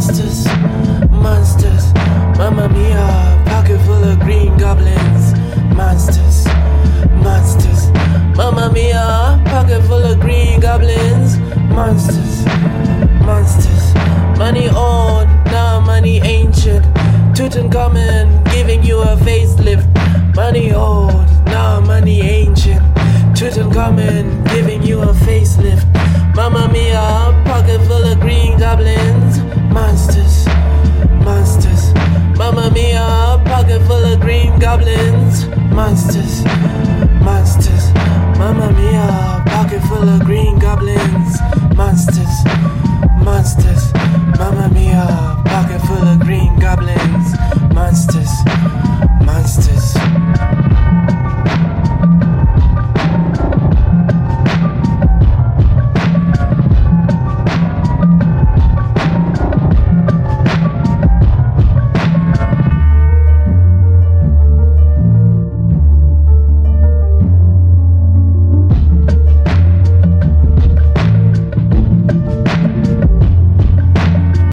monsters, monsters. Mamma mia, pocket full of green goblins. Monsters, monsters. Mamma mia, pocket full of green goblins. Monsters, monsters. Money old, now money ancient. Tutankhamun giving you a facelift. Money old, now money ancient. Tutankhamun giving you a facelift. Mamma mia, pocket full of green goblins. Monsters, monsters. Mamma mia, pocket full of green goblins. Monsters, monsters. Mamma mia, pocket full of green goblins. Monsters, monsters.